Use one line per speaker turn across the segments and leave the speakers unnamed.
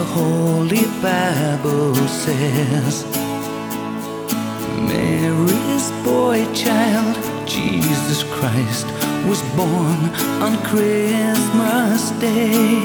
Holy Bible says Mary's boy child, Jesus Christ, was born on Christmas Day.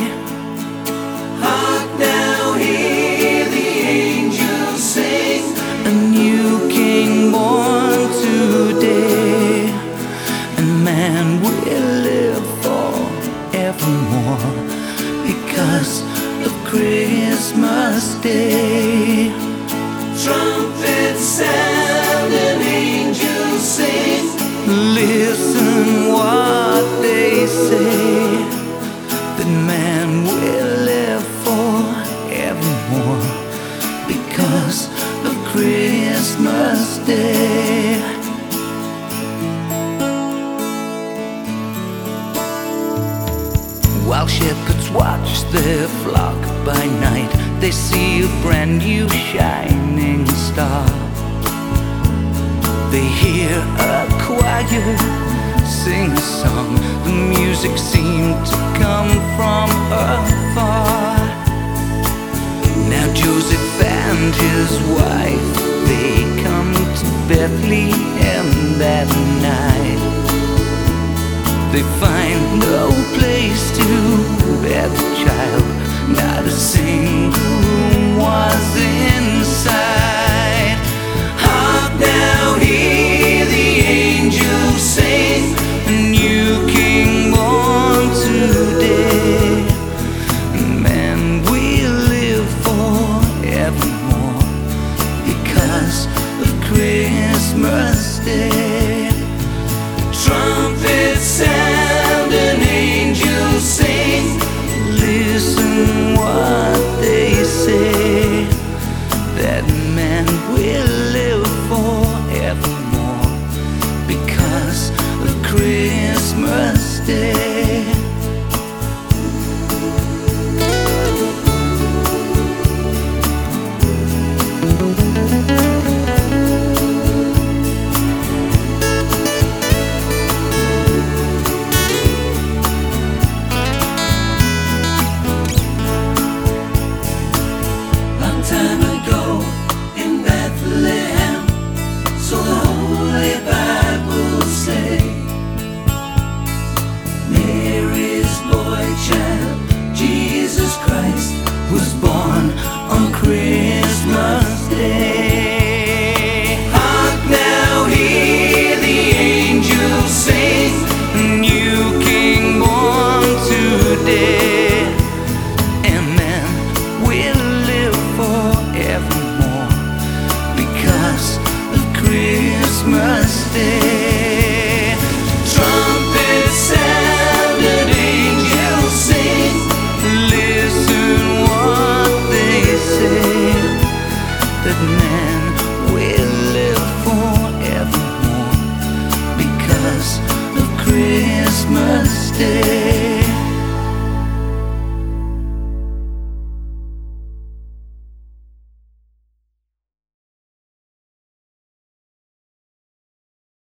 Hark now, hear the angels sing, a new King born today, and man will live forevermore because of Christmas Day. Trumpets sound and angels sing, listen what they say, that man will live forevermore because of Christmas Day. While shepherds watch their flock by night, they see a brand new shining star. They hear a choir sing a song, the music seemed to come from afar. Now Joseph and his wife, they come to Bethlehem that night. They find no place to bear the child, not a single room was inside. Hark now, hear the angels sing, a new King born today. Man will live forevermore because of Christmas Day. Trumpets sound and angels sing, listen what they say, that man will live forevermore because of Christmas Day. Time ago in Bethlehem, so the Holy Bible say, Mary's boy child, Jesus Christ, was born on Christmas Day. Hark now, hear the angels sing, a new King born today, and man will forevermore because of Christmas Day. Trumpets sound and angels sing, listen what they say, that man will live forevermore because of Christmas Day.